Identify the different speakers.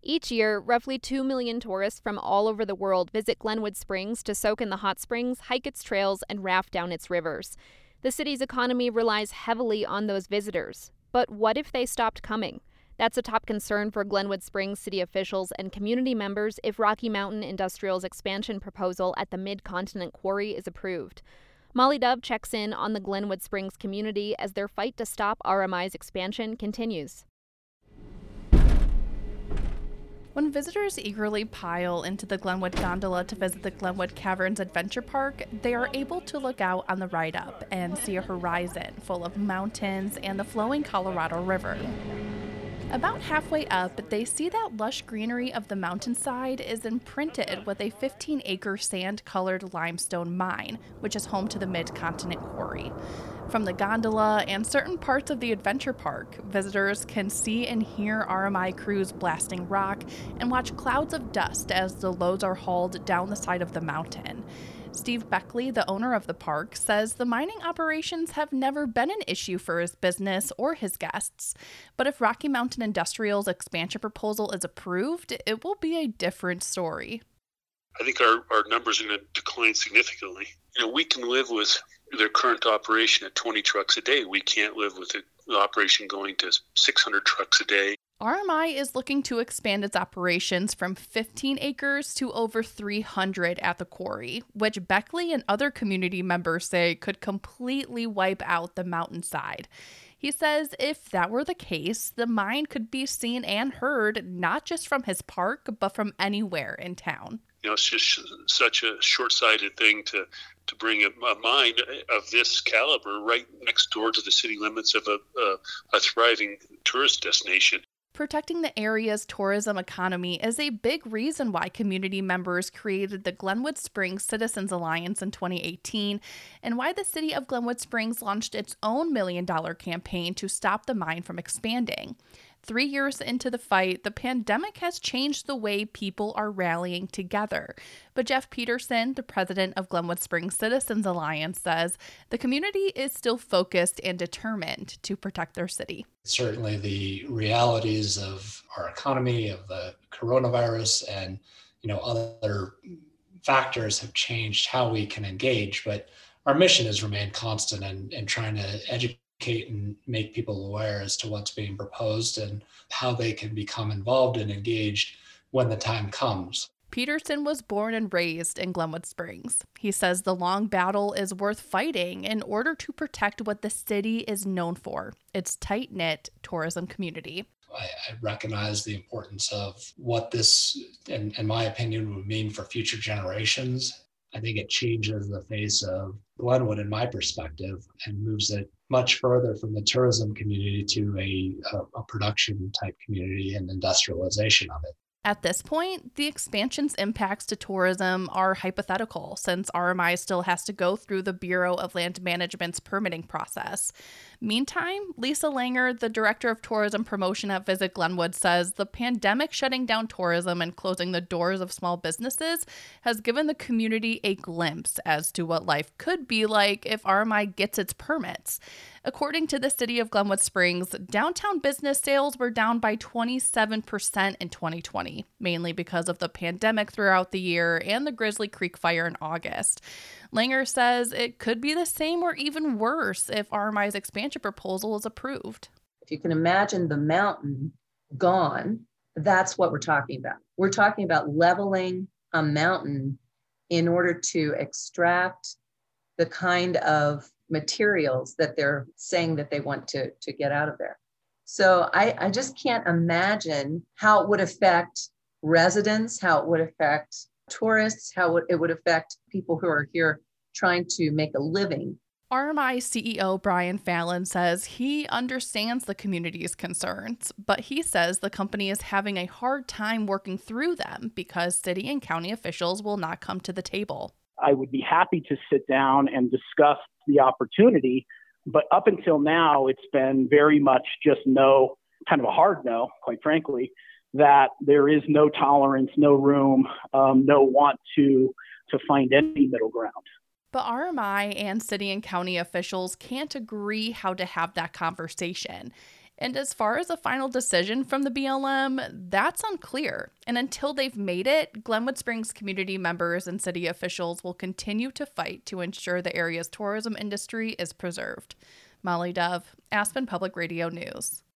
Speaker 1: Each year, roughly 2 million tourists from all over the world visit Glenwood Springs to soak in the hot springs, hike its trails, and raft down its rivers. The city's economy relies heavily on those visitors. But what if they stopped coming? That's a top concern for Glenwood Springs city officials and community members if Rocky Mountain Industrial's expansion proposal at the Mid-Continent Quarry is approved. Molly Dove checks in on the Glenwood Springs community as their fight to stop RMI's expansion continues.
Speaker 2: When visitors eagerly pile into the Glenwood gondola to visit the Glenwood Caverns Adventure Park, they are able to look out on the ride up and see a horizon full of mountains and the flowing Colorado River. About halfway up, they see that lush greenery of the mountainside is imprinted with a 15-acre sand-colored limestone mine, which is home to the Mid-Continent Quarry. From the gondola and certain parts of the adventure park, visitors can see and hear RMI crews blasting rock and watch clouds of dust as the loads are hauled down the side of the mountain. Steve Beckley, the owner of the park, says the mining operations have never been an issue for his business or his guests. But if Rocky Mountain Industrial's expansion proposal is approved, it will be a different story.
Speaker 3: I think our numbers are going to decline significantly. We can live with their current operation at 20 trucks a day. We can't live with the operation going to 600 trucks a day.
Speaker 2: RMI is looking to expand its operations from 15 acres to over 300 at the quarry, which Beckley and other community members say could completely wipe out the mountainside. He says if that were the case, the mine could be seen and heard not just from his park, but from anywhere in town.
Speaker 3: It's just such a short-sighted thing to bring a mine of this caliber right next door to the city limits of a thriving tourist destination.
Speaker 2: Protecting the area's tourism economy is a big reason why community members created the Glenwood Springs Citizens Alliance in 2018, and why the city of Glenwood Springs launched its own $1 million campaign to stop the mine from expanding. 3 years into the fight, the pandemic has changed the way people are rallying together. But Jeff Peterson, the president of Glenwood Springs Citizens Alliance, says the community is still focused and determined to protect their city.
Speaker 4: Certainly the realities of our economy, of the coronavirus, and other factors have changed how we can engage, but our mission has remained constant in trying to educate and make people aware as to what's being proposed and how they can become involved and engaged when the time comes.
Speaker 2: Peterson was born and raised in Glenwood Springs. He says the long battle is worth fighting in order to protect what the city is known for, its tight-knit tourism community.
Speaker 4: I recognize the importance of what this, in my opinion, would mean for future generations. I think it changes the face of Glenwood, in my perspective, and moves it much further from the tourism community to a production type community and industrialization of it.
Speaker 2: At this point, the expansion's impacts to tourism are hypothetical since RMI still has to go through the Bureau of Land Management's permitting process. Meantime, Lisa Langer, the director of tourism promotion at Visit Glenwood, says the pandemic shutting down tourism and closing the doors of small businesses has given the community a glimpse as to what life could be like if RMI gets its permits. According to the city of Glenwood Springs, downtown business sales were down by 27% in 2020, mainly because of the pandemic throughout the year and the Grizzly Creek fire in August. Langer says it could be the same or even worse if RMI's expansion proposal is approved.
Speaker 5: If you can imagine the mountain gone, that's what we're talking about. We're talking about leveling a mountain in order to extract the kind of materials that they're saying that they want to get out of there. So I just can't imagine how it would affect residents, how it would affect tourists, how it would affect people who are here trying to make a living.
Speaker 2: RMI CEO Brian Fallon says he understands the community's concerns, but he says the company is having a hard time working through them because city and county officials will not come to the table.
Speaker 6: I would be happy to sit down and discuss the opportunity, but up until now, it's been very much just no, kind of a hard no, quite frankly, that there is no tolerance, no room, no want to find any middle ground.
Speaker 2: But RMI and city and county officials can't agree how to have that conversation. And as far as a final decision from the BLM, that's unclear. And until they've made it, Glenwood Springs community members and city officials will continue to fight to ensure the area's tourism industry is preserved. Molly Dove, Aspen Public Radio News.